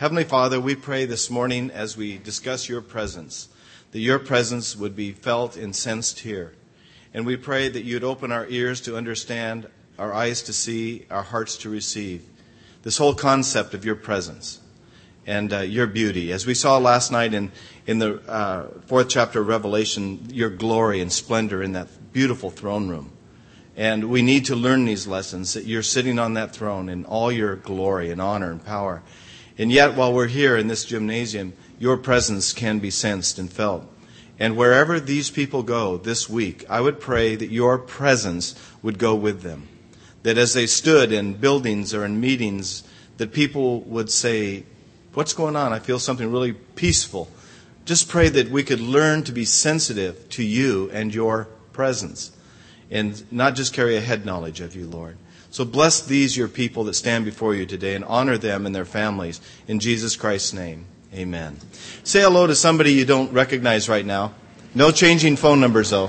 Heavenly Father, we pray this morning as we discuss your presence, that your presence would be felt and sensed here. And we pray that you'd open our ears to understand, our eyes to see, our hearts to receive this whole concept of your presence and your beauty. As we saw last night in the fourth chapter of Revelation, your glory and splendor in that beautiful throne room. And we need to learn these lessons, that you're sitting on that throne in all your glory and honor and power. And yet, while we're here in this gymnasium, your presence can be sensed and felt. And wherever these people go this week, I would pray that your presence would go with them. That as they stood in buildings or in meetings, that people would say, what's going on? I feel something really peaceful. Just pray that we could learn to be sensitive to you and your presence, and not just carry a head knowledge of you, Lord. So bless these, your people that stand before you today, and honor them and their families. In Jesus Christ's name, amen. Say hello to somebody you don't recognize right now. No changing phone numbers, though.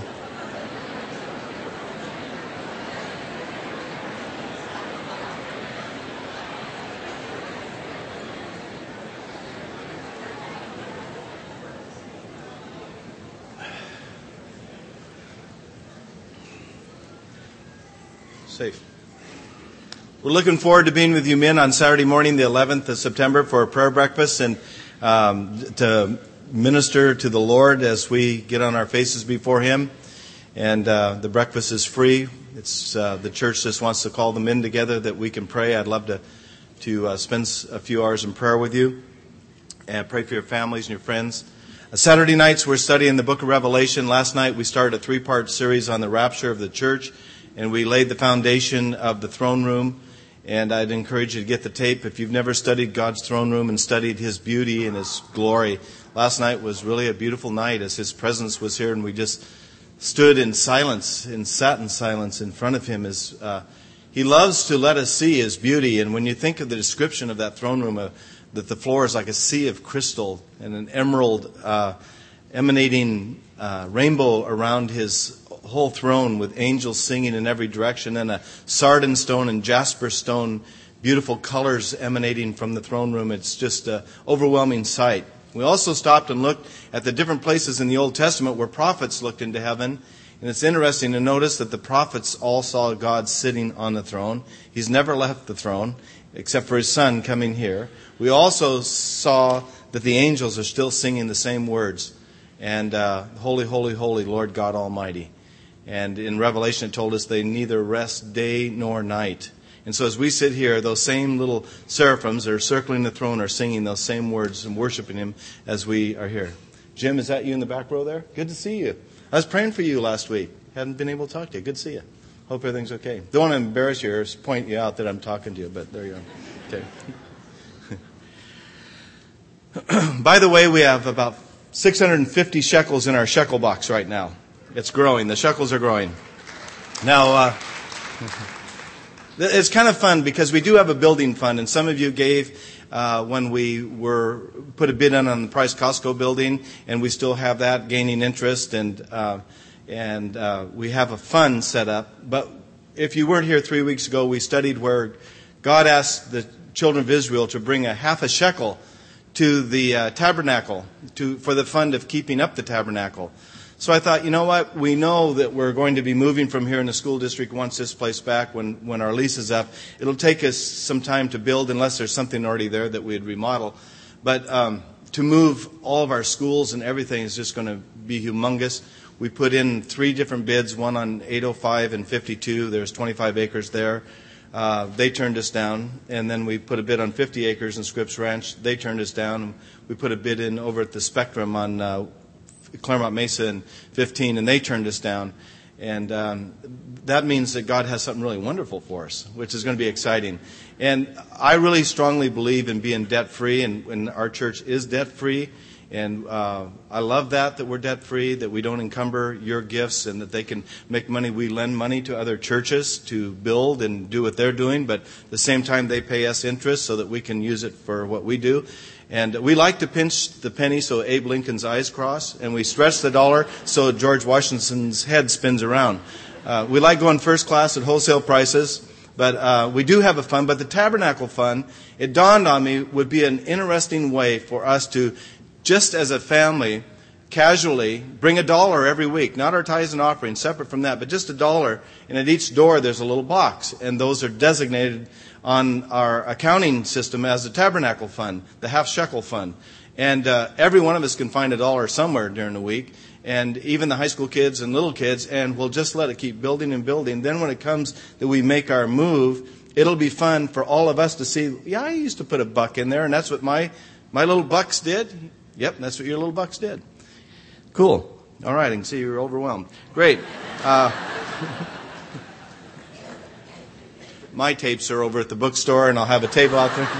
Safe. We're looking forward to being with you men on Saturday morning, the 11th of September, for a prayer breakfast and to minister to the Lord as we get on our faces before Him. And the breakfast is free. It's the church just wants to call the men together that we can pray. I'd love to spend a few hours in prayer with you and pray for your families and your friends. Saturday nights we're studying the book of Revelation. Last night we started a 3-part series on the rapture of the church, and we laid the foundation of the throne room. And I'd encourage you to get the tape. If you've never studied God's throne room and studied His beauty and His glory, last night was really a beautiful night as His presence was here, and we just stood in silence and sat in silence in front of Him. As He loves to let us see His beauty. And when you think of the description of that throne room, that the floor is like a sea of crystal and an emerald emanating rainbow around His whole throne, with angels singing in every direction, and a sardine stone and jasper stone, beautiful colors emanating from the throne room. It's just an overwhelming sight. We also stopped and looked at the different places in the Old Testament where prophets looked into heaven. And it's interesting to notice that the prophets all saw God sitting on the throne. He's never left the throne, except for His Son coming here. We also saw that the angels are still singing the same words. And holy, holy, holy, Lord God Almighty. And in Revelation it told us they neither rest day nor night. And so as we sit here, those same little seraphims that are circling the throne are singing those same words and worshiping Him as we are here. Jim, is that you in the back row there? Good to see you. I was praying for you last week. Hadn't been able to talk to you. Good to see you. Hope everything's okay. Don't want to embarrass you or point you out that I'm talking to you, but there you go. Okay. By the way, we have about 650 shekels in our shekel box right now. It's growing. The shekels are growing. Now, it's kind of fun because we do have a building fund, and some of you gave when we put a bid in on the Price Costco building, and we still have that gaining interest, and we have a fund set up. But if you weren't here 3 weeks ago, we studied where God asked the children of Israel to bring a half a shekel to the tabernacle for the fund of keeping up the tabernacle. So I thought, you know what? We know that we're going to be moving from here in the school district once this place back when our lease is up. It'll take us some time to build unless there's something already there that we'd remodel. But to move all of our schools and everything is just going to be humongous. We put in 3 different bids, one on 805 and 52. There's 25 acres there. They turned us down. And then we put a bid on 50 acres in Scripps Ranch. They turned us down. We put a bid in over at the Spectrum on Claremont Mesa in 15, and they turned us down. And that means that God has something really wonderful for us, which is going to be exciting. And I really strongly believe in being debt-free, and our church is debt-free. And I love that we're debt-free, that we don't encumber your gifts, and that they can make money. We lend money to other churches to build and do what they're doing, but at the same time they pay us interest so that we can use it for what we do. And we like to pinch the penny so Abe Lincoln's eyes cross, and we stretch the dollar so George Washington's head spins around. We like going first class at wholesale prices. But we do have a fund. But the Tabernacle Fund, it dawned on me, would be an interesting way for us to, just as a family, casually bring $1 every week. Not our tithes and offerings, separate from that, but just $1. And at each door there's a little box. And those are designated on our accounting system as the Tabernacle Fund, the half shekel fund. And every one of us can find $1 somewhere during the week. And even the high school kids and little kids, and we'll just let it keep building and building. Then when it comes that we make our move, it'll be fun for all of us to see, yeah, I used to put $1 in there, and that's what my little bucks did. Yep, that's what your little bucks did. Cool. All right, I can see you're overwhelmed. Great. My tapes are over at the bookstore, and I'll have a table out there.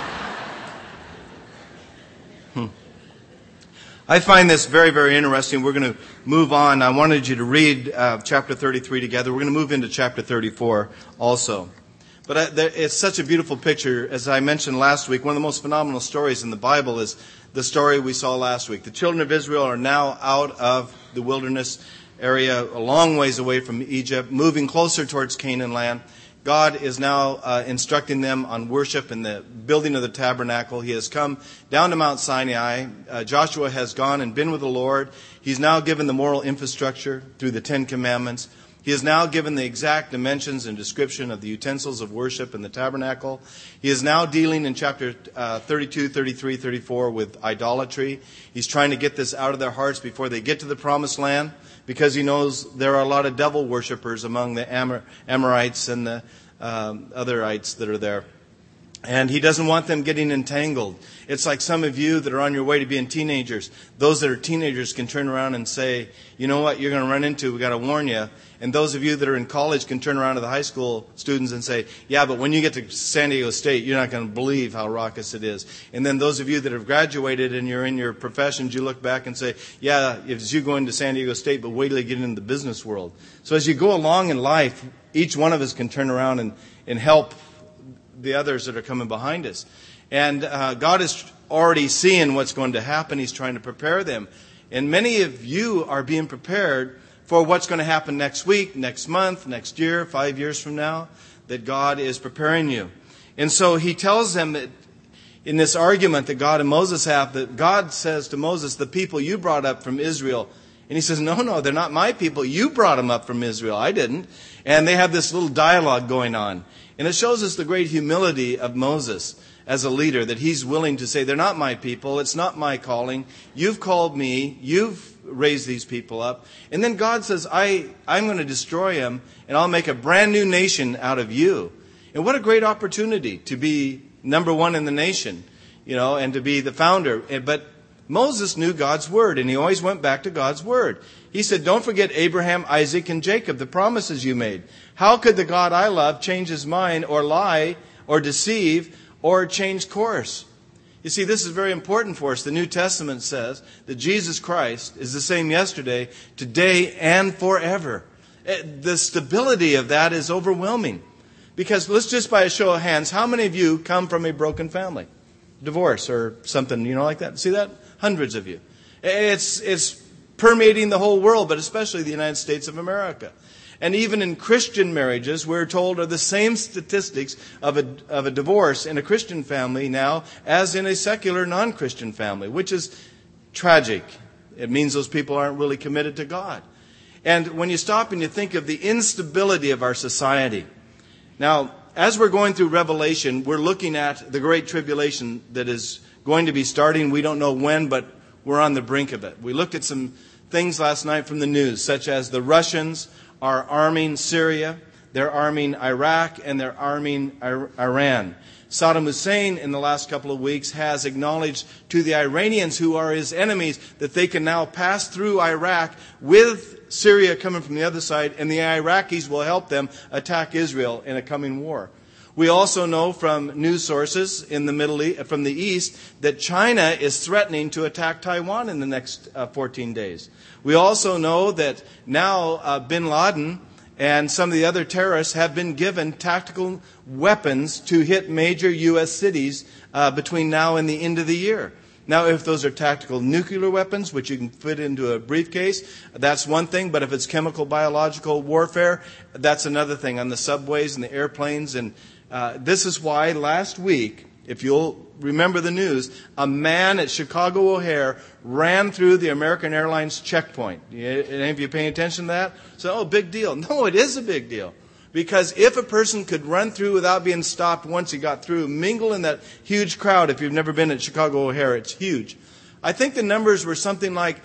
I find this very, very interesting. We're going to move on. I wanted you to read chapter 33 together. We're going to move into chapter 34 also. But it's such a beautiful picture. As I mentioned last week, one of the most phenomenal stories in the Bible is the story we saw last week. The children of Israel are now out of the wilderness area, a long ways away from Egypt, moving closer towards Canaan land. God is now instructing them on worship and the building of the tabernacle. He has come down to Mount Sinai. Joshua has gone and been with the Lord. He's now given the moral infrastructure through the Ten Commandments. He has now given the exact dimensions and description of the utensils of worship in the tabernacle. He is now dealing in chapter 32, 33, 34 with idolatry. He's trying to get this out of their hearts before they get to the promised land, because he knows there are a lot of devil worshippers among the Amorites and the otherites that are there. And he doesn't want them getting entangled. It's like some of you that are on your way to being teenagers. Those that are teenagers can turn around and say, you know what you're going to run into, we got to warn you. And those of you that are in college can turn around to the high school students and say, yeah, but when you get to San Diego State, you're not going to believe how raucous it is. And then those of you that have graduated and you're in your professions, you look back and say, yeah, it's you going to San Diego State, but wait till you get into the business world. So as you go along in life, each one of us can turn around and help the others that are coming behind us. And God is already seeing what's going to happen. He's trying to prepare them. And many of you are being prepared for what's going to happen next week, next month, next year, 5 years from now, that God is preparing you. And so he tells them that in this argument that God and Moses have, that God says to Moses, the people you brought up from Israel. And he says, no, they're not my people. You brought them up from Israel. I didn't. And they have this little dialogue going on. And it shows us the great humility of Moses as a leader, that he's willing to say, they're not my people. It's not my calling. You've called me. You've raised these people up. And then God says, I'm going to destroy them, and I'll make a brand new nation out of you. And what a great opportunity to be number one in the nation, and to be the founder. But Moses knew God's word, and he always went back to God's word. He said, don't forget Abraham, Isaac, and Jacob, the promises you made. How could the God I love change his mind or lie or deceive or change course? You see, this is very important for us. The New Testament says that Jesus Christ is the same yesterday, today, and forever. The stability of that is overwhelming. Because let's just by a show of hands, how many of you come from a broken family? Divorce or something, like that? See that? Hundreds of you. It's permeating the whole world, but especially the United States of America. And even in Christian marriages, we're told are the same statistics of a divorce in a Christian family now as in a secular non-Christian family, which is tragic. It means those people aren't really committed to God. And when you stop and you think of the instability of our society. Now, as we're going through Revelation, we're looking at the great tribulation that is going to be starting. We don't know when, but we're on the brink of it. We looked at some things last night from the news, such as the Russians are arming Syria, they're arming Iraq, and they're arming Iran. Saddam Hussein, in the last couple of weeks, has acknowledged to the Iranians, who are his enemies, that they can now pass through Iraq with Syria coming from the other side, and the Iraqis will help them attack Israel in a coming war. We also know from news sources in the Middle East, from the East, that China is threatening to attack Taiwan in the next 14 days. We also know that now bin Laden and some of the other terrorists have been given tactical weapons to hit major U.S. cities between now and the end of the year. Now, if those are tactical nuclear weapons, which you can fit into a briefcase, that's one thing. But if it's chemical, biological warfare, that's another thing on the subways and the airplanes. And this is why last week, if you'll remember the news, a man at Chicago O'Hare ran through the American Airlines checkpoint. Any of you paying attention to that? So, big deal. No, it is a big deal. Because if a person could run through without being stopped once he got through, mingle in that huge crowd, if you've never been at Chicago O'Hare, it's huge. I think the numbers were something like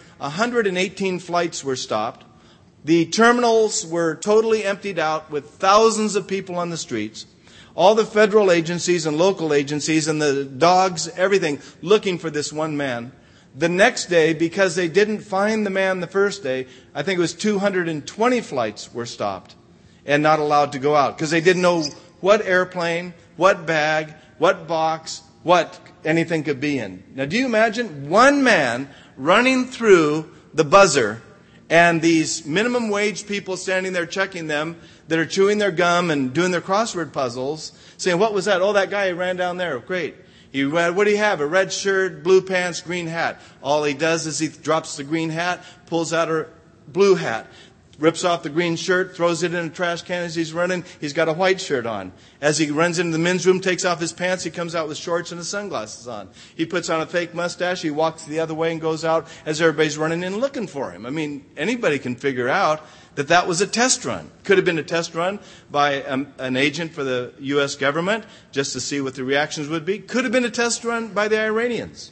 118 flights were stopped. The terminals were totally emptied out with thousands of people on the streets. All the federal agencies and local agencies and the dogs, everything, looking for this one man. The next day, because they didn't find the man the first day, I think it was 220 flights were stopped and not allowed to go out because they didn't know what airplane, what bag, what box, what anything could be in. Now, do you imagine one man running through the buzzer and these minimum wage people standing there checking them that are chewing their gum and doing their crossword puzzles, saying, what was that? Oh, that guy who ran down there. Great. What do you have? A red shirt, blue pants, green hat. All he does is he drops the green hat, pulls out a blue hat, rips off the green shirt, throws it in a trash can as he's running. He's got a white shirt on. As he runs into the men's room, takes off his pants, he comes out with shorts and his sunglasses on. He puts on a fake mustache. He walks the other way and goes out as everybody's running in looking for him. I mean, anybody can figure out that was a test run. Could have been a test run by an agent for the U.S. government just to see what the reactions would be. Could have been a test run by the Iranians.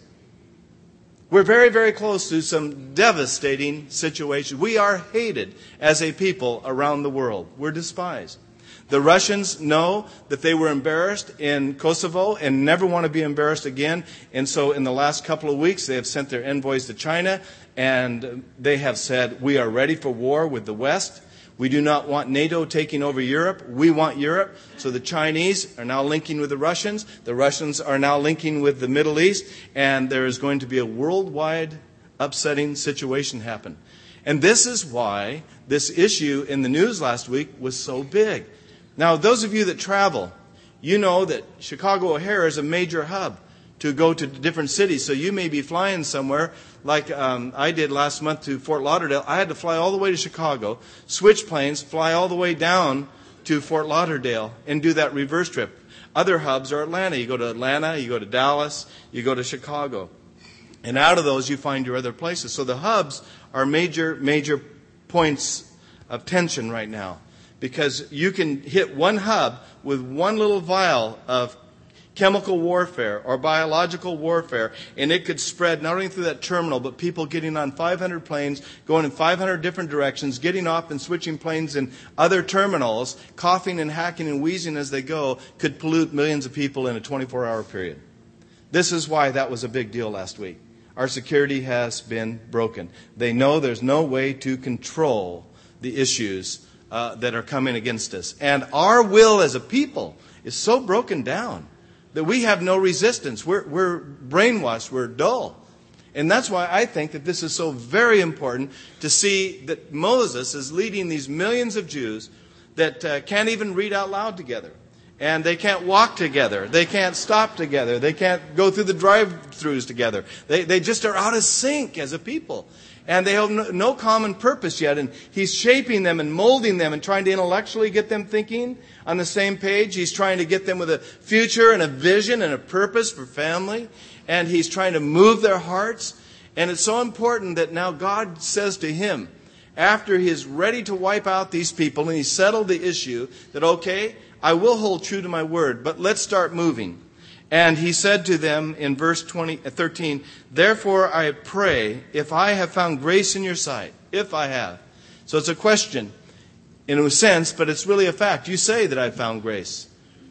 We're very, very close to some devastating situations. We are hated as a people around the world. We're despised. The Russians know that they were embarrassed in Kosovo and never want to be embarrassed again. And so in the last couple of weeks, they have sent their envoys to China, and they have said, we are ready for war with the West. We do not want NATO taking over Europe. We want Europe. So the Chinese are now linking with the Russians. The Russians are now linking with the Middle East. And there is going to be a worldwide upsetting situation happen. And this is why this issue in the news last week was so big. Now, those of you that travel, you know that Chicago O'Hare is a major hub to go to different cities. So you may be flying somewhere like I did last month to Fort Lauderdale. I had to fly all the way to Chicago, switch planes, fly all the way down to Fort Lauderdale and do that reverse trip. Other hubs are Atlanta. You go to Atlanta, you go to Dallas, you go to Chicago. And out of those, you find your other places. So the hubs are major points of tension right now. Because you can hit one hub with one little vial of chemical warfare or biological warfare, and it could spread not only through that terminal, but people getting on 500 planes, going in 500 different directions, getting off and switching planes in other terminals, coughing and hacking and wheezing as they go, could pollute millions of people in a 24-hour period. This is why that was a big deal last week. Our security has been broken. They know there's no way to control the issues that are coming against us. And our will as a people is so broken down that we have no resistance. We're brainwashed. We're dull. And that's why I think that this is so very important to see that Moses is leading these millions of Jews that can't even read out loud together. And they can't walk together. They can't stop together. They can't go through the drive-thrus together. They just are out of sync as a people. And they have no common purpose yet. And he's shaping them and molding them and trying to intellectually get them thinking on the same page. He's trying to get them with a future and a vision and a purpose for family. And he's trying to move their hearts. And it's so important that now God says to him, after he's ready to wipe out these people and he's settled the issue, that, okay, I will hold true to my word, but let's start moving. And he said to them in verse 13, therefore I pray, if I have found grace in your sight, if I have. So it's a question in a sense, but it's really a fact. You say that I've found grace.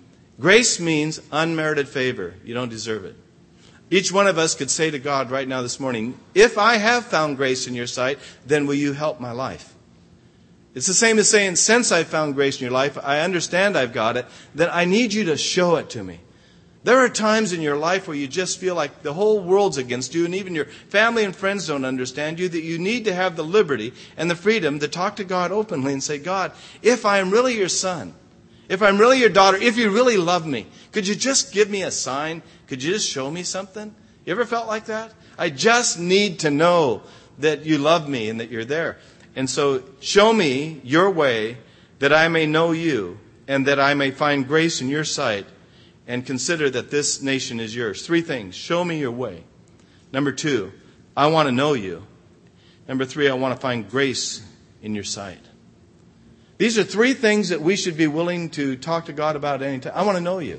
Grace means unmerited favor. You don't deserve it. Each one of us could say to God right now this morning, if I have found grace in your sight, then will you help my life? It's the same as saying, since I've found grace in your life, I understand I've got it, then I need you to show it to me. There are times in your life where you just feel like the whole world's against you, and even your family and friends don't understand you, that you need to have the liberty and the freedom to talk to God openly and say, God, if I am really your son, if I'm really your daughter, if you really love me, could you just give me a sign? Could you just show me something? You ever felt like that? I just need to know that you love me and that you're there. And so show me your way that I may know you and that I may find grace in your sight and consider that this nation is yours. 3 things. Show me your way. Number 2, I want to know you. Number 3, I want to find grace in your sight. These are 3 things that we should be willing to talk to God about any time. I want to know you.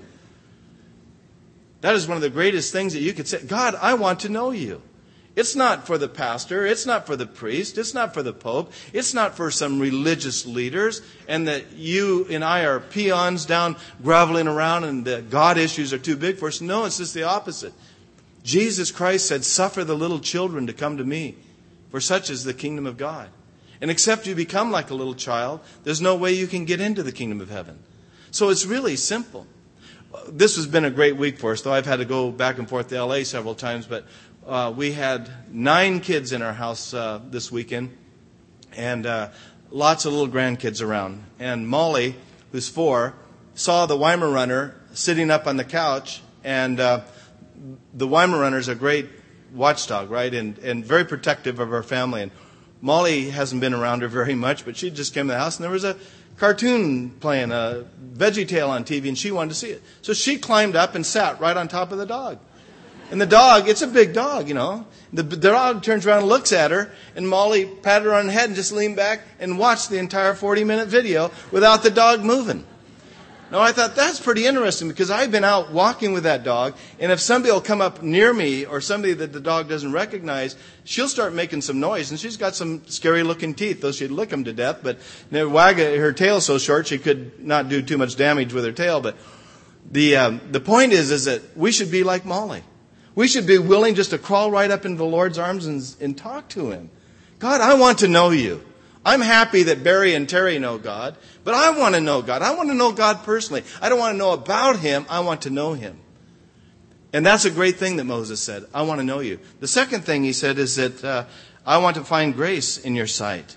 That is one of the greatest things that you could say. God, I want to know you. It's not for the pastor. It's not for the priest. It's not for the pope. It's not for some religious leaders and that you and I are peons down groveling around and the God issues are too big for us. No, it's just the opposite. Jesus Christ said, suffer the little children to come to me, for such is the kingdom of God. And except you become like a little child, there's no way you can get into the kingdom of heaven. So it's really simple. This has been a great week for us, though I've had to go back and forth to L.A. several times, but we had 9 kids in our house this weekend, and lots of little grandkids around. And Molly, who's 4, saw the Weimaraner sitting up on the couch, and the Weimaraners are a great watchdog, right, and very protective of our family. And Molly hasn't been around her very much, but she just came to the house, and there was a cartoon playing, a VeggieTale on TV, and she wanted to see it. So she climbed up and sat right on top of the dog. And the dog, it's a big dog, you know. The dog turns around and looks at her, and Molly patted her on the head and just leaned back and watched the entire 40-minute video without the dog moving. Now, I thought, that's pretty interesting, because I've been out walking with that dog, and if somebody will come up near me, or somebody that the dog doesn't recognize, she'll start making some noise, and she's got some scary-looking teeth, though she'd lick them to death, but her tail's so short, she could not do too much damage with her tail. But the point is that we should be like Molly. We should be willing just to crawl right up into the Lord's arms and talk to Him. God, I want to know you. I'm happy that Barry and Terry know God, but I want to know God. I want to know God personally. I don't want to know about Him. I want to know Him. And that's a great thing that Moses said. I want to know you. The second thing he said is that I want to find grace in your sight.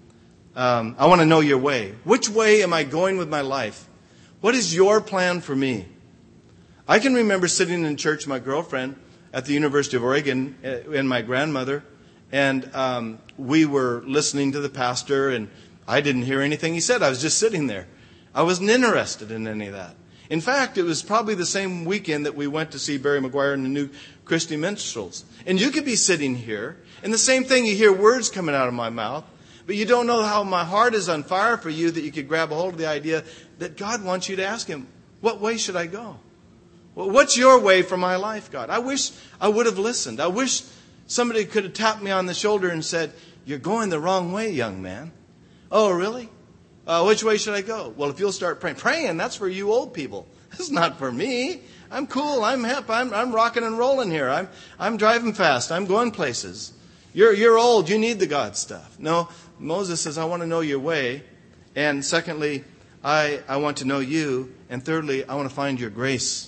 I want to know your way. Which way am I going with my life? What is your plan for me? I can remember sitting in church with my girlfriend at the University of Oregon and my grandmother, and we were listening to the pastor, and I didn't hear anything he said. I was just sitting there. I wasn't interested in any of that. In fact, it was probably the same weekend that we went to see Barry McGuire and the New Christy Minstrels. And you could be sitting here, and the same thing, you hear words coming out of my mouth, but you don't know how my heart is on fire for you that you could grab a hold of the idea that God wants you to ask Him, what way should I go? Well, what's your way for my life, God? I wish I would have listened. I wish somebody could have tapped me on the shoulder and said, you're going the wrong way, young man. Oh, really? Which way should I go? Well, if you'll start praying. Praying, that's for you old people. It's not for me. I'm cool. I'm hip. I'm rocking and rolling here. I'm driving fast. I'm going places. You're old. You need the God stuff. No, Moses says, I want to know your way. And secondly, I want to know you. And thirdly, I want to find your grace.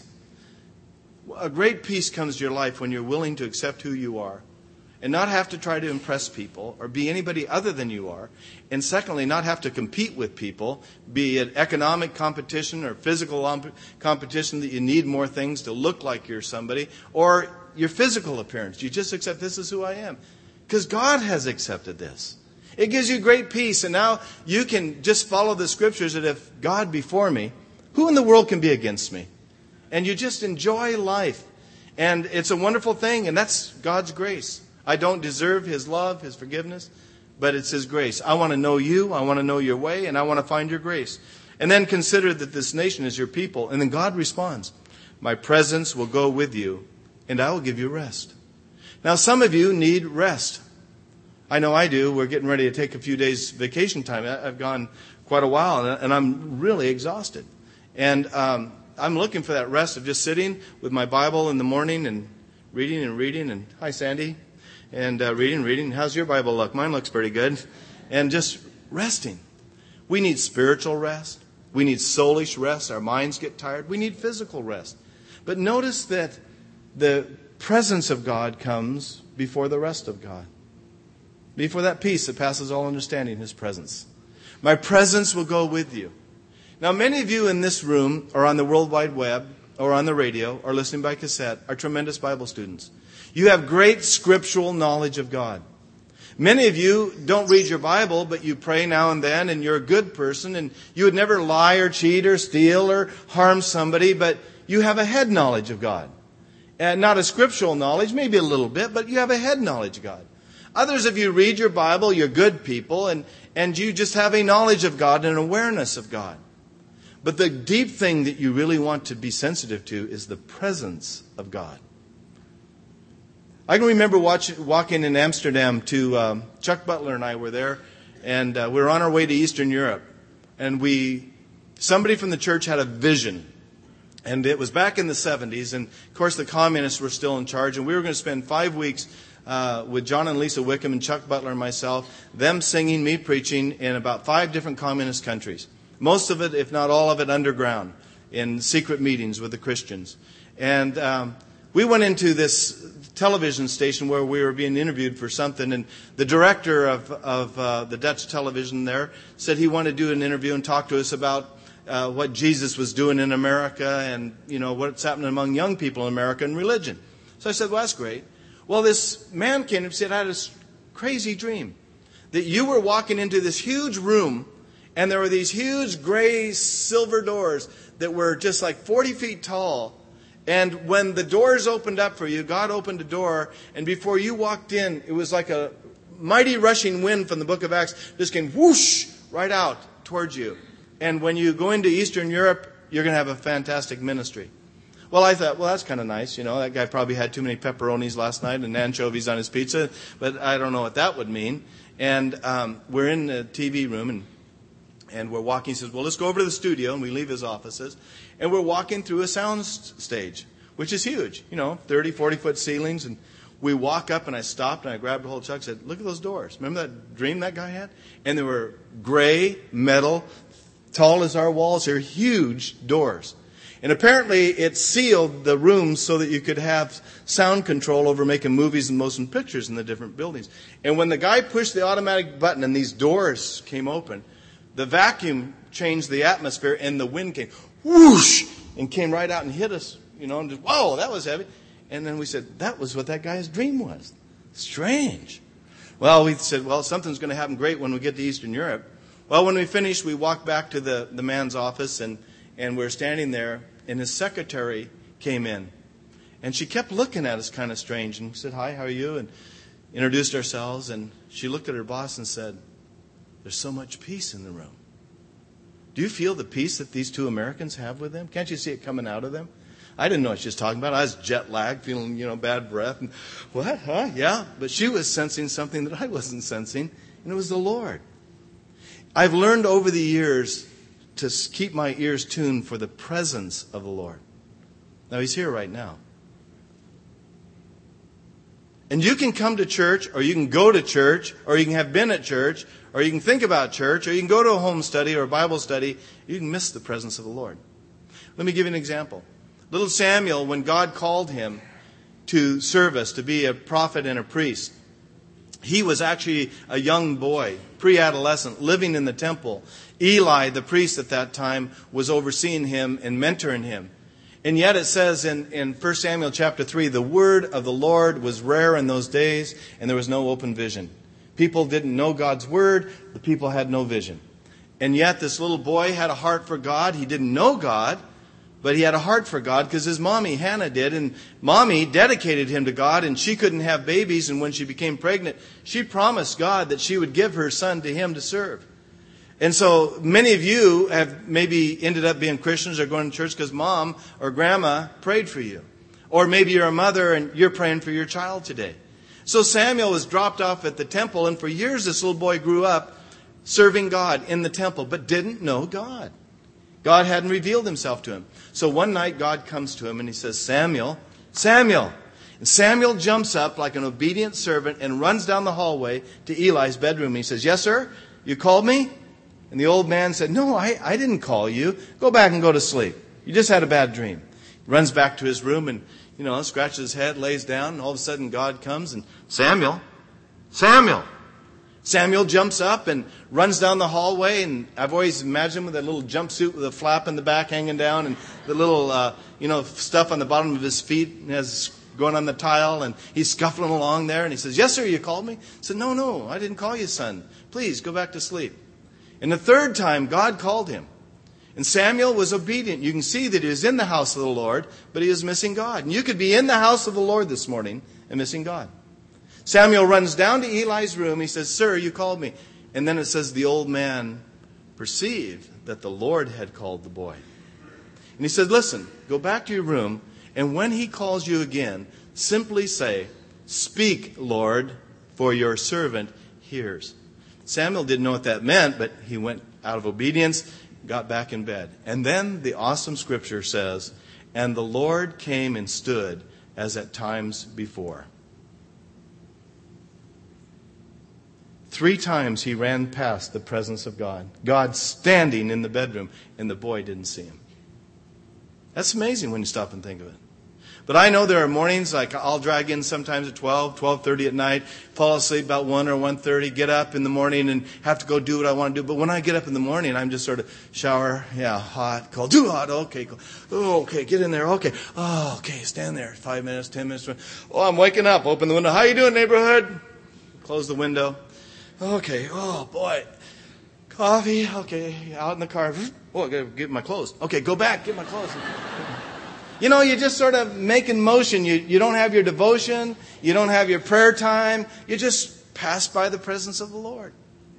A great peace comes to your life when you're willing to accept who you are and not have to try to impress people or be anybody other than you are. And secondly, not have to compete with people, be it economic competition or physical competition that you need more things to look like you're somebody, or your physical appearance. You just accept, this is who I am. Because God has accepted this. It gives you great peace. And now you can just follow the scriptures that if God be for me, who in the world can be against me? And you just enjoy life. And it's a wonderful thing, and that's God's grace. I don't deserve His love, His forgiveness, but it's His grace. I want to know you, I want to know your way, and I want to find your grace. And then consider that this nation is your people. And then God responds, my presence will go with you, and I will give you rest. Now, some of you need rest. I know I do. We're getting ready to take a few days vacation time. I've gone quite a while, and I'm really exhausted. And I'm looking for that rest of just sitting with my Bible in the morning and reading. And hi, Sandy. And reading. How's your Bible look? Mine looks pretty good. And just resting. We need spiritual rest. We need soulish rest. Our minds get tired. We need physical rest. But notice that the presence of God comes before the rest of God. Before that peace that passes all understanding, His presence. My presence will go with you. Now, many of you in this room are on the World Wide Web, or on the radio or listening by cassette are tremendous Bible students. You have great scriptural knowledge of God. Many of you don't read your Bible, but you pray now and then, and you're a good person, and you would never lie or cheat or steal or harm somebody, but you have a head knowledge of God. And not a scriptural knowledge, maybe a little bit, but you have a head knowledge of God. Others of you read your Bible, you're good people, and you just have a knowledge of God and an awareness of God. But the deep thing that you really want to be sensitive to is the presence of God. I can remember walking in Amsterdam to Chuck Butler and I were there, and we were on our way to Eastern Europe. And somebody from the church had a vision. And it was back in the 70s, and of course the communists were still in charge, and we were going to spend 5 weeks with John and Lisa Wickham and Chuck Butler and myself, them singing, me preaching in about 5 different communist countries. Most of it, if not all of it, underground in secret meetings with the Christians. And we went into this television station where we were being interviewed for something, and the director of the Dutch television there said he wanted to do an interview and talk to us about what Jesus was doing in America and, what's happening among young people in America and religion. So I said, well, that's great. Well, this man came and said, I had a crazy dream that you were walking into this huge room, and there were these huge gray silver doors that were just like 40 feet tall. And when the doors opened up for you, God opened a door, and before you walked in, it was like a mighty rushing wind from the book of Acts, just came whoosh right out towards you. And when you go into Eastern Europe, you're going to have a fantastic ministry. Well, I thought, well, that's kind of nice. That guy probably had too many pepperonis last night and anchovies on his pizza, but I don't know what that would mean. And we're in the TV room, and we're walking. He says, well, let's go over to the studio, and we leave his offices. And we're walking through a sound stage, which is huge, 30, 40-foot ceilings. And we walk up, and I stopped, and I grabbed a hold of Chuck and said, look at those doors. Remember that dream that guy had? And they were gray, metal, tall as our walls. They're huge doors. And apparently it sealed the rooms so that you could have sound control over making movies and motion pictures in the different buildings. And when the guy pushed the automatic button and these doors came open, the vacuum changed the atmosphere, and the wind came whoosh and came right out and hit us, and just, whoa, that was heavy. And then we said, that was what that guy's dream was. Strange. Well, we said, well, something's going to happen great when we get to Eastern Europe. Well, when we finished, we walked back to the man's office, and we're standing there, and his secretary came in. And she kept looking at us kind of strange, and we said, hi, how are you? And introduced ourselves, and she looked at her boss and said, there's so much peace in the room. Do you feel the peace that these two Americans have with them? Can't you see it coming out of them? I didn't know what she was talking about. I was jet lagged, feeling, bad breath. And, what? Huh? Yeah. But she was sensing something that I wasn't sensing, and it was the Lord. I've learned over the years to keep my ears tuned for the presence of the Lord. Now, He's here right now. And you can come to church, or you can go to church, or you can have been at church, or you can think about church, or you can go to a home study or a Bible study. You can miss the presence of the Lord. Let me give you an example. Little Samuel, when God called him to service, to be a prophet and a priest, he was actually a young boy, pre-adolescent, living in the temple. Eli, the priest at that time, was overseeing him and mentoring him. And yet it says in 1 Samuel chapter 3, the word of the Lord was rare in those days, and there was no open vision. People didn't know God's word. The people had no vision. And yet this little boy had a heart for God. He didn't know God, but he had a heart for God because his mommy, Hannah, did. And mommy dedicated him to God, and she couldn't have babies. And when she became pregnant, she promised God that she would give her son to him to serve. And so many of you have maybe ended up being Christians or going to church because mom or grandma prayed for you. Or maybe you're a mother and you're praying for your child today. So Samuel was dropped off at the temple, and for years this little boy grew up serving God in the temple, but didn't know God. God hadn't revealed Himself to him. So one night God comes to him and He says, Samuel, Samuel. And Samuel jumps up like an obedient servant and runs down the hallway to Eli's bedroom. He says, yes, sir, you called me? And the old man said, no, I didn't call you. Go back and go to sleep. You just had a bad dream. He runs back to his room and, scratches his head, lays down, and all of a sudden God comes and, Samuel. Samuel jumps up and runs down the hallway, and I've always imagined him with that little jumpsuit with a flap in the back hanging down and the little stuff on the bottom of his feet and has going on the tile, and he's scuffling along there, and he says, "Yes, sir, you called me?" He said, No, I didn't call you, son. Please, go back to sleep. And the third time, God called him. And Samuel was obedient. You can see that he was in the house of the Lord, but he was missing God. And you could be in the house of the Lord this morning and missing God. Samuel runs down to Eli's room. He says, "Sir, you called me." And then it says the old man perceived that the Lord had called the boy. And he said, "Listen, go back to your room, and when he calls you again, simply say, 'Speak, Lord, for your servant hears.'" Samuel didn't know what that meant, but he went out of obedience, got back in bed. And then the awesome scripture says, "And the Lord came and stood as at times before." 3 times he ran past the presence of God. God standing in the bedroom, and the boy didn't see him. That's amazing when you stop and think of it. But I know there are mornings, like I'll drag in sometimes at 12:30 at night, fall asleep about 1 or 1:30, get up in the morning and have to go do what I want to do. But when I get up in the morning, I'm just sort of shower, hot, cold, too hot, okay, cool. Oh, okay, get in there, okay. Oh, okay, stand there, 5 minutes, 10 minutes. Oh, I'm waking up, open the window. "How you doing, neighborhood?" Close the window. Okay, oh boy. Coffee, okay, out in the car. Oh, I gotta get my clothes. Okay, go back, get my clothes. You just sort of make in motion. You don't have your devotion. You don't have your prayer time. You just pass by the presence of the Lord.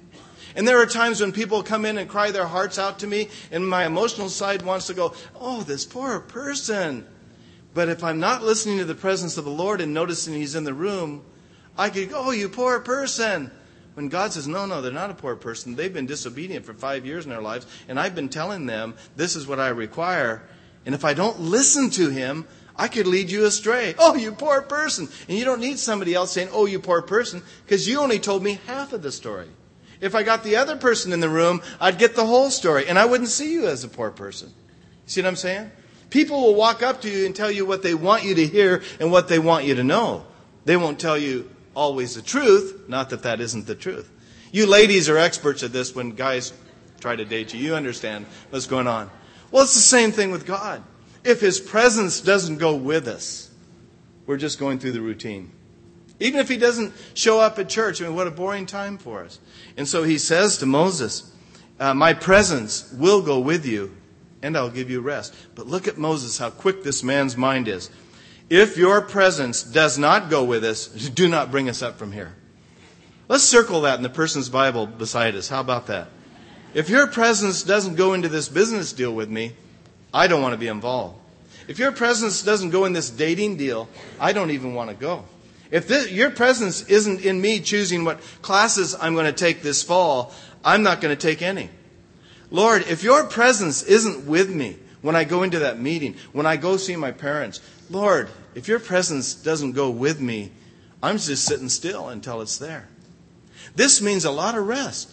And there are times when people come in and cry their hearts out to me, and my emotional side wants to go, "Oh, this poor person." But if I'm not listening to the presence of the Lord and noticing He's in the room, I could go, "Oh, you poor person." When God says, no, they're not a poor person. They've been disobedient for 5 years in their lives, and I've been telling them, this is what I require. And if I don't listen to Him, I could lead you astray. "Oh, you poor person." And you don't need somebody else saying, "Oh, you poor person," because you only told me half of the story. If I got the other person in the room, I'd get the whole story, and I wouldn't see you as a poor person. See what I'm saying? People will walk up to you and tell you what they want you to hear and what they want you to know. They won't tell you always the truth, not that that isn't the truth. You ladies are experts at this when guys try to date you. You understand what's going on. Well, it's the same thing with God. If His presence doesn't go with us, we're just going through the routine. Even if He doesn't show up at church, what a boring time for us. And so He says to Moses, "My presence will go with you, and I'll give you rest." But look at Moses, how quick this man's mind is. "If your presence does not go with us, do not bring us up from here." Let's circle that in the person's Bible beside us. How about that? If your presence doesn't go into this business deal with me, I don't want to be involved. If your presence doesn't go in this dating deal, I don't even want to go. If your presence isn't in me choosing what classes I'm going to take this fall, I'm not going to take any. Lord, if your presence isn't with me when I go into that meeting, when I go see my parents, Lord, if your presence doesn't go with me, I'm just sitting still until it's there. This means a lot of rest.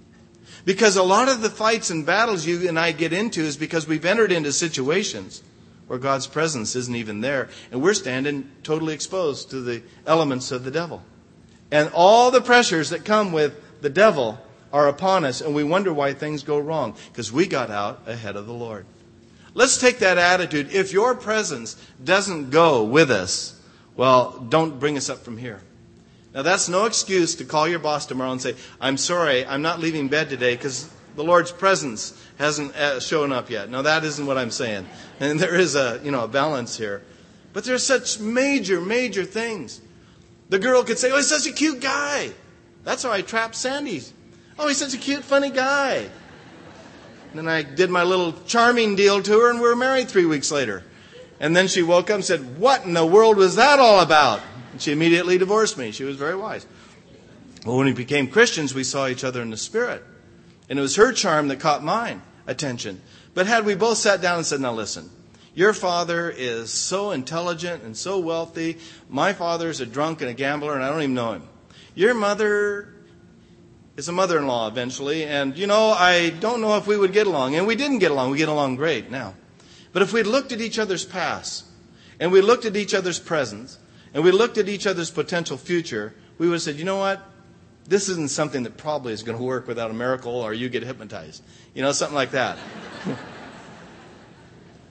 Because a lot of the fights and battles you and I get into is because we've entered into situations where God's presence isn't even there. And we're standing totally exposed to the elements of the devil. And all the pressures that come with the devil are upon us. And we wonder why things go wrong. Because we got out ahead of the Lord. Let's take that attitude. If your presence doesn't go with us, well, don't bring us up from here. Now, that's no excuse to call your boss tomorrow and say, "I'm sorry, I'm not leaving bed today because the Lord's presence hasn't shown up yet." No, that isn't what I'm saying. And there is a balance here. But there's such major, major things. The girl could say, "Oh, he's such a cute guy." That's how I trapped Sandy. "Oh, he's such a cute, funny guy." And then I did my little charming deal to her, and we were married 3 weeks later. And then she woke up and said, "What in the world was that all about?" And she immediately divorced me. She was very wise. Well, when we became Christians, we saw each other in the Spirit. And it was her charm that caught mine attention. But had we both sat down and said, "Now listen, your father is so intelligent and so wealthy. My father's a drunk and a gambler, and I don't even know him. Your mother is a mother-in-law eventually, and, I don't know if we would get along." And we didn't get along. We get along great now. But if we'd looked at each other's past, and we looked at each other's present, and we looked at each other's potential future, we would have said, "You know what? This isn't something that probably is going to work without a miracle or you get hypnotized." Something like that.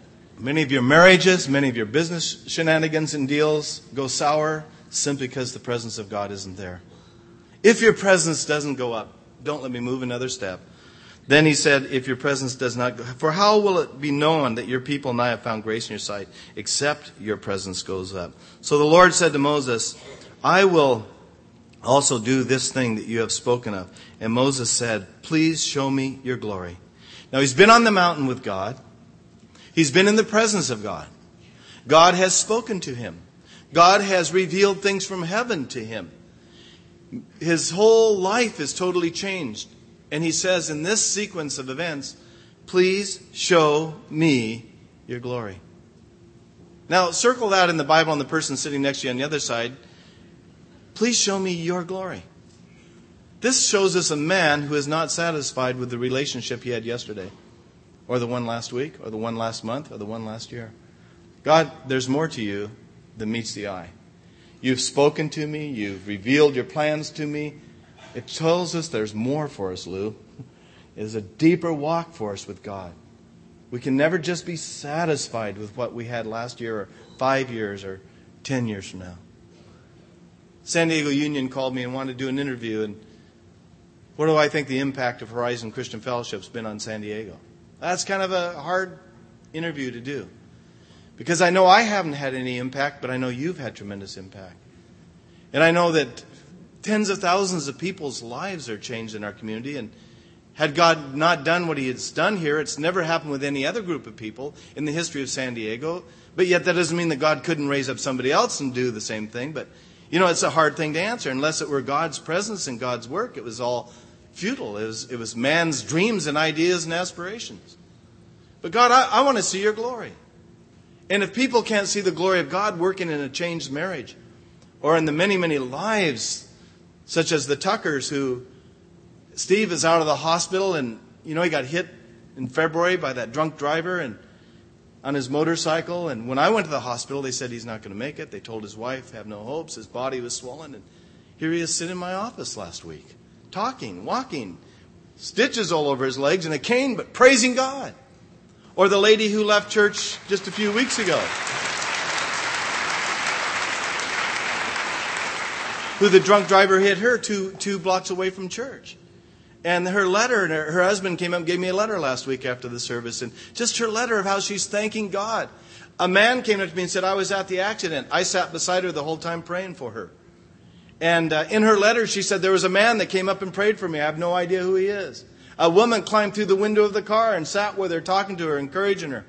Many of your marriages, many of your business shenanigans and deals go sour simply because the presence of God isn't there. If your presence doesn't go up, don't let me move another step. Then he said, if your presence does not go, for how will it be known that your people and I have found grace in your sight, except your presence goes up? So the Lord said to Moses, I will also do this thing that you have spoken of. And Moses said, please show me your glory. Now he's been on the mountain with God. He's been in the presence of God. God has spoken to him. God has revealed things from heaven to him. His whole life is totally changed. And he says in this sequence of events, please show me your glory. Now circle that in the Bible on the person sitting next to you on the other side. Please show me your glory. This shows us a man who is not satisfied with the relationship he had yesterday, or the one last week, or the one last month, or the one last year. God, there's more to you than meets the eye. You've spoken to me. You've revealed your plans to me. It tells us there's more for us, Lou. It is a deeper walk for us with God. We can never just be satisfied with what we had last year, or 5 years, or 10 years from now. San Diego Union called me and wanted to do an interview, and what do I think the impact of Horizon Christian Fellowship has been on San Diego? That's kind of a hard interview to do. Because I know I haven't had any impact, but I know you've had tremendous impact. And I know that tens of thousands of people's lives are changed in our community. And had God not done what he has done here, it's never happened with any other group of people in the history of San Diego. But yet that doesn't mean that God couldn't raise up somebody else and do the same thing. But, it's a hard thing to answer. Unless it were God's presence and God's work, it was all futile. It was man's dreams and ideas and aspirations. But God, I want to see your glory. And if people can't see the glory of God working in a changed marriage, or in the many, many lives, such as the Tuckers, who Steve is out of the hospital, and he got hit in February by that drunk driver and on his motorcycle. And when I went to the hospital, they said he's not going to make it. They told his wife, have no hopes. His body was swollen. And here he is sitting in my office last week, talking, walking, stitches all over his legs and a cane, but praising God. Or the lady who left church just a few weeks ago, who the drunk driver hit her two blocks away from church. And her letter, and her husband came up and gave me a letter last week after the service. And just her letter of how she's thanking God. A man came up to me and said, I was at the accident. I sat beside her the whole time praying for her. And in her letter, she said, there was a man that came up and prayed for me. I have no idea who he is. A woman climbed through the window of the car and sat with her, talking to her, encouraging her.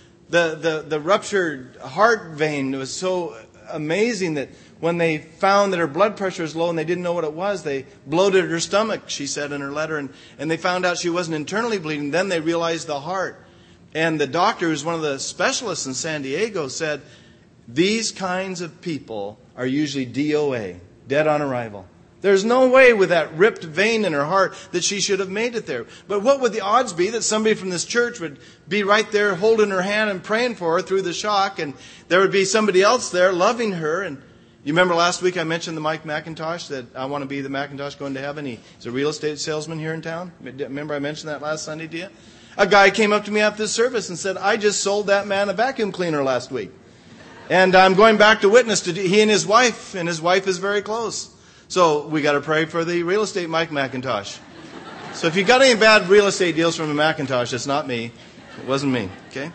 The ruptured heart vein was so amazing that when they found that her blood pressure was low and they didn't know what it was, they bloated her stomach, she said in her letter, and they found out she wasn't internally bleeding. Then they realized the heart. And the doctor, who's one of the specialists in San Diego, said, these kinds of people are usually DOA, dead on arrival. There's no way with that ripped vein in her heart that she should have made it there. But what would the odds be that somebody from this church would be right there holding her hand and praying for her through the shock, and there would be somebody else there loving her? And you remember last week I mentioned the Mike McIntosh, that I want to be the McIntosh going to heaven. He's a real estate salesman here in town. Remember I mentioned that last Sunday to you? A guy came up to me after the service and said, I just sold that man a vacuum cleaner last week. And I'm going back to witness to he and his wife is very close. So we got to pray for the real estate Mike McIntosh. So if you got any bad real estate deals from a McIntosh, it's not me. It wasn't me. Okay?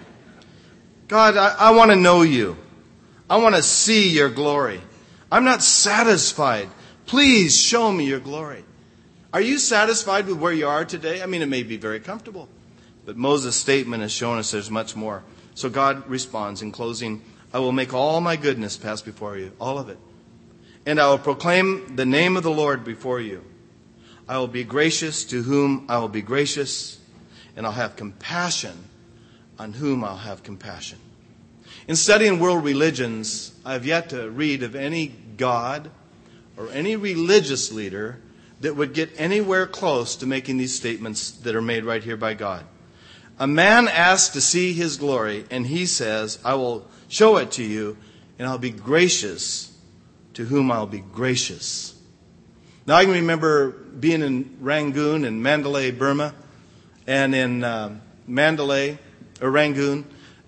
God, I want to know you. I want to see your glory. I'm not satisfied. Please show me your glory. Are you satisfied with where you are today? I mean, it may be very comfortable. But Moses' statement has shown us there's much more. So God responds in closing, I will make all my goodness pass before you, all of it. And I will proclaim the name of the Lord before you. I will be gracious to whom I will be gracious, and I'll have compassion on whom I'll have compassion. In studying world religions, I have yet to read of any God or any religious leader that would get anywhere close to making these statements that are made right here by God. A man asks to see his glory, and he says, I will show it to you, and I'll be gracious to whom I'll be gracious. Now I can remember being in Rangoon and Mandalay, Burma, and in Rangoon,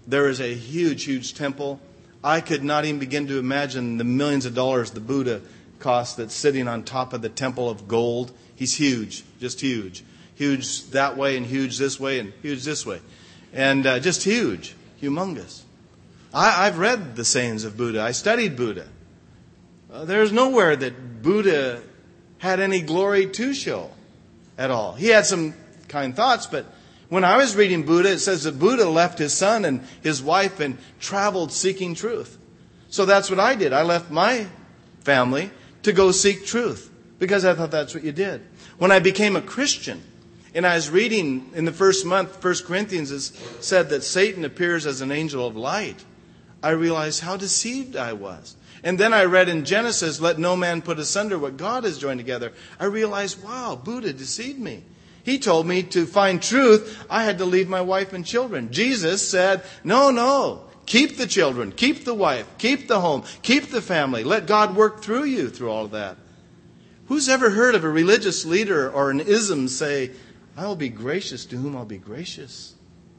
there is a huge, huge temple. I could not even begin to imagine the millions of dollars the Buddha cost that's sitting on top of the temple of gold. He's huge, just huge. Huge that way and huge this way and huge this way. And just huge, humongous. I've read the sayings of Buddha. I studied Buddha. There's nowhere that Buddha had any glory to show at all. He had some kind thoughts, but when I was reading Buddha, it says that Buddha left his son and his wife and traveled seeking truth. So that's what I did. I left my family to go seek truth because I thought that's what you did. When I became a Christian, and I was reading in the first month, 1 Corinthians has said that Satan appears as an angel of light. I realized how deceived I was. And then I read in Genesis, let no man put asunder what God has joined together. I realized, wow, Buddha deceived me. He told me to find truth, I had to leave my wife and children. Jesus said, no, keep the children, keep the wife, keep the home, keep the family. Let God work through you through all of that. Who's ever heard of a religious leader or an ism say, I will be gracious to whom I'll be gracious?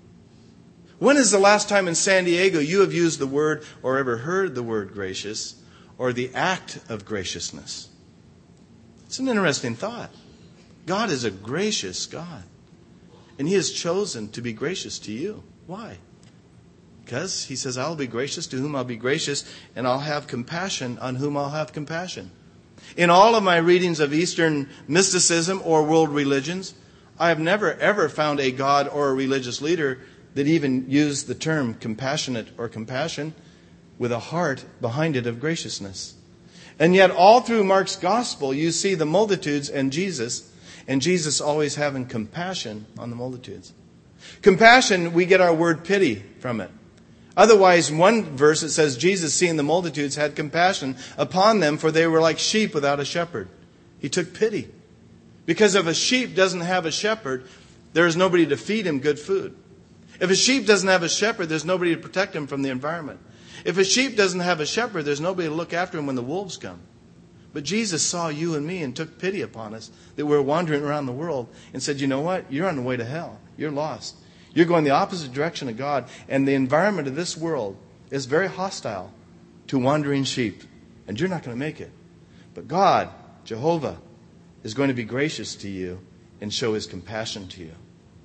When is the last time in San Diego you have used the word or ever heard the word gracious or the act of graciousness? It's an interesting thought. God is a gracious God. And He has chosen to be gracious to you. Why? Because He says, I'll be gracious to whom I'll be gracious, and I'll have compassion on whom I'll have compassion. In all of my readings of Eastern mysticism or world religions, I have never ever found a God or a religious leader that even used the term compassionate or compassion with a heart behind it of graciousness. And yet all through Mark's gospel, you see the multitudes and Jesus always having compassion on the multitudes. Compassion, we get our word pity from it. Otherwise, in one verse it says, Jesus, seeing the multitudes, had compassion upon them, for they were like sheep without a shepherd. He took pity. Because if a sheep doesn't have a shepherd, there is nobody to feed him good food. If a sheep doesn't have a shepherd, there's nobody to protect him from the environment. If a sheep doesn't have a shepherd, there's nobody to look after him when the wolves come. But Jesus saw you and me and took pity upon us that we're wandering around the world and said, you know what? You're on the way to hell. You're lost. You're going the opposite direction of God. And the environment of this world is very hostile to wandering sheep. And you're not going to make it. But God, Jehovah, is going to be gracious to you and show His compassion to you.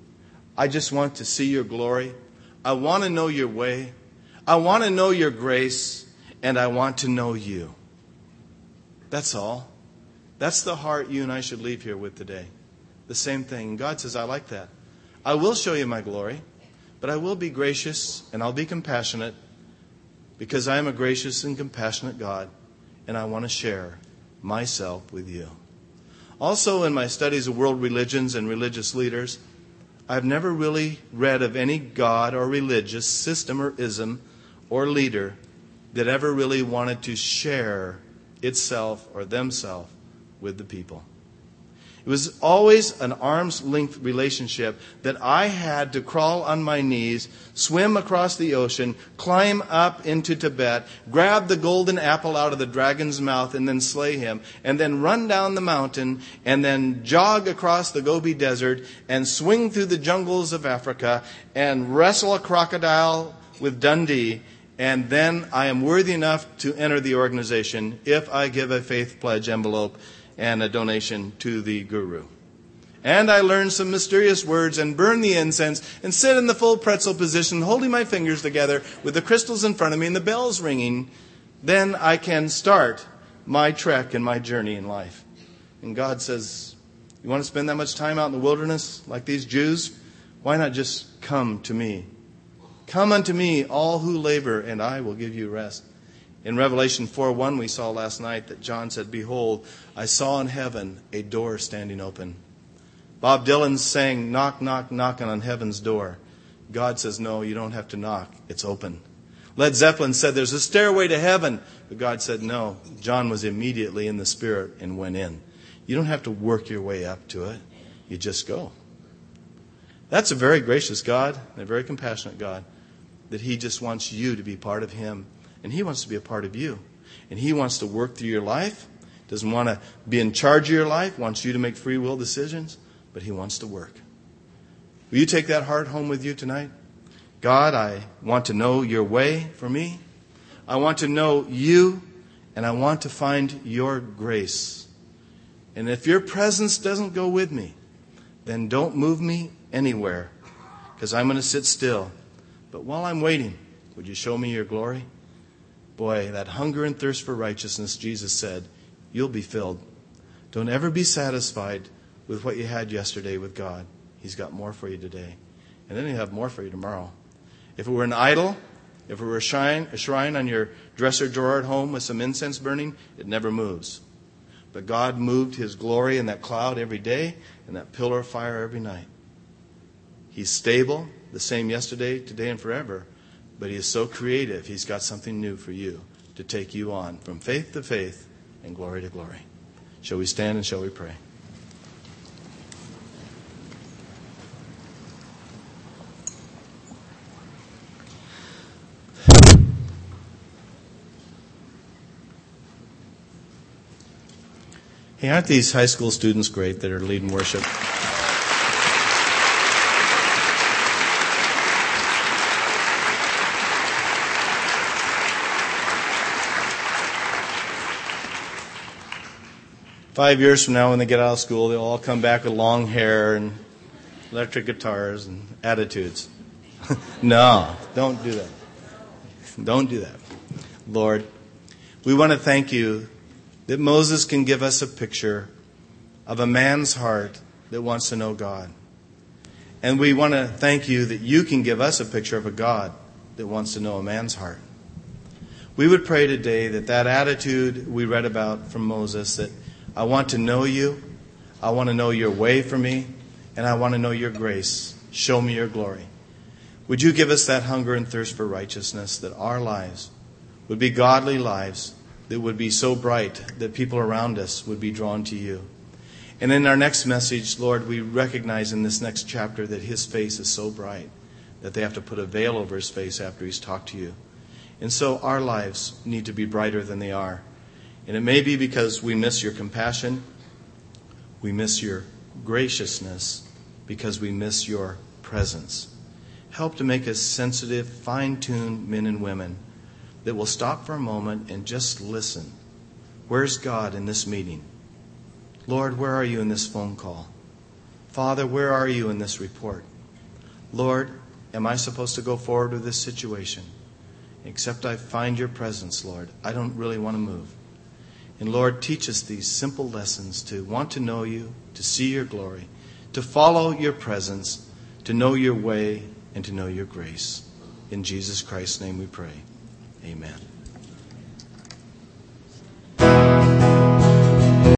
I just want to see your glory. I want to know your way. I want to know your grace. And I want to know you. That's all. That's the heart you and I should leave here with today. The same thing. And God says, I like that. I will show you my glory, but I will be gracious and I'll be compassionate because I am a gracious and compassionate God, and I want to share myself with you. Also, in my studies of world religions and religious leaders, I've never really read of any God or religious system or ism or leader that ever really wanted to share itself or themselves with the people. It was always an arm's length relationship that I had to crawl on my knees, swim across the ocean, climb up into Tibet, grab the golden apple out of the dragon's mouth and then slay him, and then run down the mountain and then jog across the Gobi Desert and swing through the jungles of Africa and wrestle a crocodile with Dundee. And then I am worthy enough to enter the organization if I give a faith pledge envelope and a donation to the guru. And I learn some mysterious words and burn the incense and sit in the full pretzel position, holding my fingers together with the crystals in front of me and the bells ringing. Then I can start my trek and my journey in life. And God says, you want to spend that much time out in the wilderness like these Jews? Why not just come to me? Come unto me, all who labor, and I will give you rest. In Revelation 4:1, we saw last night that John said, behold, I saw in heaven a door standing open. Bob Dylan sang, knock, knock, knocking on heaven's door. God says, no, you don't have to knock. It's open. Led Zeppelin said, there's a stairway to heaven. But God said, no. John was immediately in the Spirit and went in. You don't have to work your way up to it. You just go. That's a very gracious God and a very compassionate God, that He just wants you to be part of Him. And He wants to be a part of you. And He wants to work through your life. Doesn't want to be in charge of your life. Wants you to make free will decisions. But He wants to work. Will you take that heart home with you tonight? God, I want to know your way for me. I want to know you, and I want to find your grace. And if your presence doesn't go with me, then don't move me anywhere, because I'm going to sit still. But while I'm waiting, would you show me your glory? Boy, that hunger and thirst for righteousness, Jesus said, you'll be filled. Don't ever be satisfied with what you had yesterday with God. He's got more for you today. And then he'll have more for you tomorrow. If it were an idol, if it were a shrine on your dresser drawer at home with some incense burning, it never moves. But God moved his glory in that cloud every day and that pillar of fire every night. He's stable, the same yesterday, today, and forever. But he is so creative, he's got something new for you to take you on from faith to faith and glory to glory. Shall we stand and shall we pray? Hey, aren't these high school students great that are leading worship? 5 years from now, when they get out of school, they'll all come back with long hair and electric guitars and attitudes. No, don't do that. Don't do that. Lord, we want to thank you that Moses can give us a picture of a man's heart that wants to know God. And we want to thank you that you can give us a picture of a God that wants to know a man's heart. We would pray today that that attitude we read about from Moses, that I want to know you, I want to know your way for me, and I want to know your grace. Show me your glory. Would you give us that hunger and thirst for righteousness, that our lives would be godly lives that would be so bright that people around us would be drawn to you. And in our next message, Lord, we recognize in this next chapter that his face is so bright that they have to put a veil over his face after he's talked to you. And so our lives need to be brighter than they are. And it may be because we miss your compassion, we miss your graciousness, because we miss your presence. Help to make us sensitive, fine-tuned men and women that will stop for a moment and just listen. Where's God in this meeting? Lord, where are you in this phone call? Father, where are you in this report? Lord, am I supposed to go forward with this situation? Except I find your presence, Lord. I don't really want to move. And Lord, teach us these simple lessons to want to know you, to see your glory, to follow your presence, to know your way, and to know your grace. In Jesus Christ's name we pray. Amen.